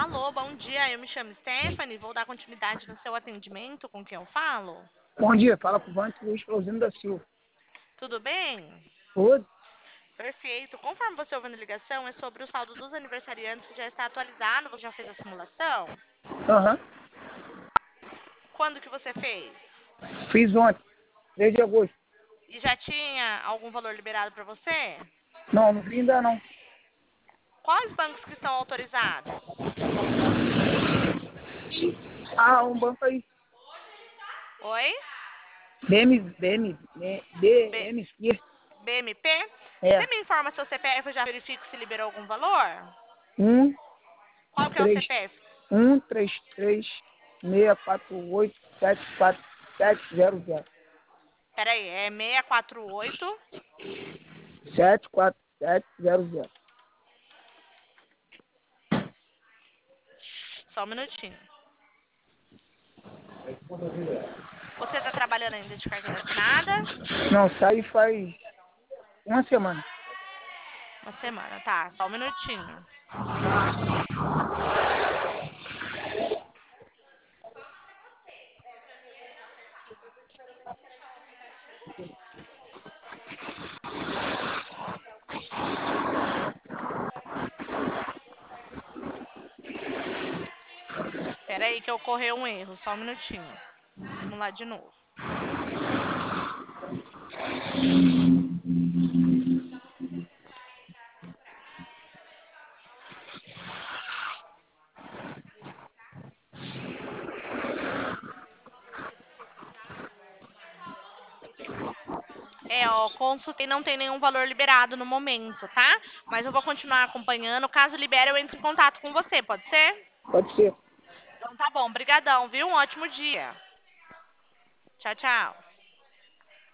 Alô, bom dia. Eu me chamo Stephanie. Vou dar continuidade no seu atendimento. Com quem eu falo? Bom dia, fala com o Vante Luiz Flauzino da Silva. Tudo bem? Oi? Perfeito. Conforme você ouviu na ligação, é sobre o saldo dos aniversariantes que já está atualizado. Você já fez a simulação? Aham. Quando que você fez? Fiz ontem, 3 de agosto. E já tinha algum valor liberado para você? Não, não vi ainda não. Quais bancos que estão autorizados? Ah, um banco aí. Oi? B BMC. BMP? É. Você me informa seu CPF, eu já verifico se liberou algum valor? 1, Qual que é o 3, CPF? 1, 3, 3, 6, 4, 8, 7, 4, 7, 0, 0. Peraí, é 648. 7, 4, 7, 0, 0. Só um minutinho. Você está trabalhando ainda de carteira assinada? Não, sai faz uma semana. Uma semana, tá. Só um minutinho. Peraí que ocorreu um erro. Só um minutinho. Vamos lá de novo. Ó, consultei, não tem nenhum valor liberado no momento, tá? Mas eu vou continuar acompanhando. Caso libere, eu entro em contato com você, pode ser? Pode ser. Então tá bom, brigadão, viu? Um ótimo dia. Tchau, tchau.